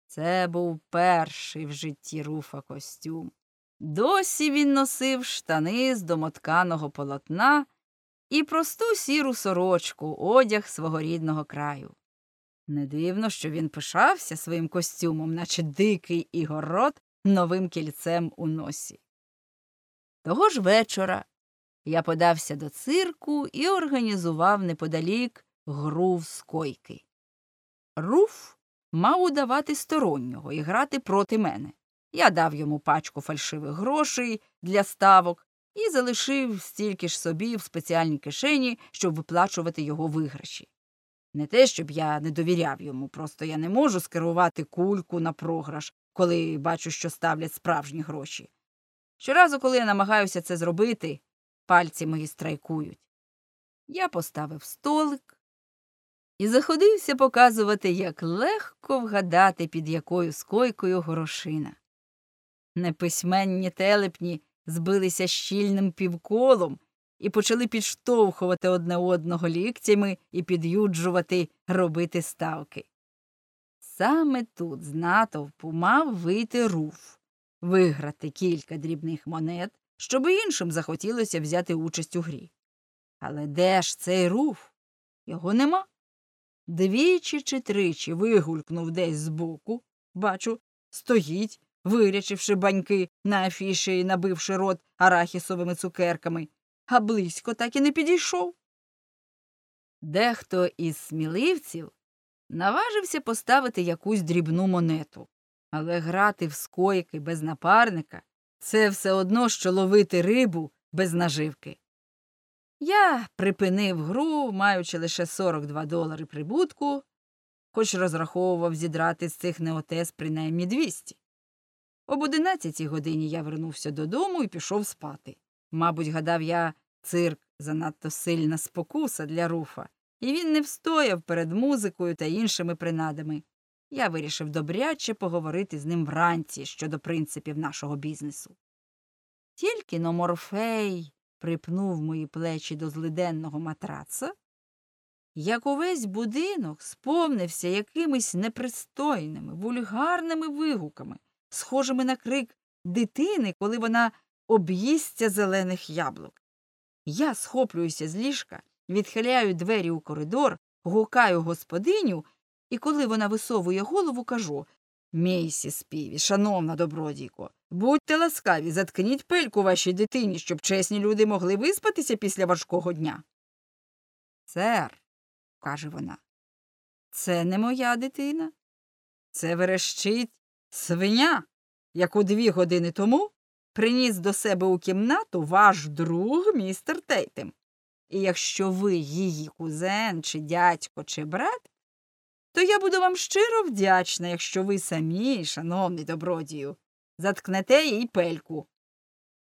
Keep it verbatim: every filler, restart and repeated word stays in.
Це був перший в житті Руфа костюм. Досі він носив штани з домотканого полотна і просту сіру сорочку, одяг свого рідного краю. Не дивно, що він пишався своїм костюмом, наче дикий ігород новим кільцем у носі. Того ж вечора я подався до цирку і організував неподалік гру в скойки. Руф мав удавати стороннього і грати проти мене. Я дав йому пачку фальшивих грошей для ставок і залишив стільки ж собі в спеціальній кишені, щоб виплачувати його виграші. Не те, щоб я не довіряв йому, просто я не можу скерувати кульку на програш, коли бачу, що ставлять справжні гроші. Щоразу, коли я намагаюся це зробити, пальці мої страйкують. Я поставив столик і заходився показувати, як легко вгадати, під якою скойкою горошина. Неписьменні телепні збилися щільним півколом і почали підштовхувати одне одного ліктями і під'юджувати робити ставки. Саме тут з натовпу мав вийти Руф, виграти кілька дрібних монет, щоб іншим захотілося взяти участь у грі. Але де ж цей Руф? Його нема. Двічі чи тричі вигулькнув десь збоку, бачу, стоїть, вирячивши баньки на афіші і набивши рот арахісовими цукерками, а близько так і не підійшов. Дехто із сміливців наважився поставити якусь дрібну монету, але грати в скойки без напарника – це все одно, що ловити рибу без наживки. Я припинив гру, маючи лише сорок два долари прибутку, хоч розраховував зідрати з цих неотес принаймні двісті. Об одинадцятій годині я вернувся додому і пішов спати. Мабуть, гадав я, цирк занадто сильна спокуса для Руфа, і він не встояв перед музикою та іншими принадами. Я вирішив добряче поговорити з ним вранці щодо принципів нашого бізнесу. Тільки но Морфей припнув мої плечі до злиденного матраца, як увесь будинок сповнився якимись непристойними, вульгарними вигуками, схожими на крик дитини, коли вона об'їсться зелених яблук. Я схоплююся з ліжка, відхиляю двері у коридор, гукаю господиню, і коли вона висовує голову, кажу: «Мейсіс Піві, шановна добродійко, будьте ласкаві, заткніть пельку вашій дитині, щоб чесні люди могли виспатися після важкого дня». «Сер», – каже вона, – «це не моя дитина. Це верещить свиня, яку дві години тому приніс до себе у кімнату ваш друг містер Тейтем. І якщо ви її кузен, чи дядько, чи брат, то я буду вам щиро вдячна, якщо ви самі, шановний добродію, заткнете їй пельку».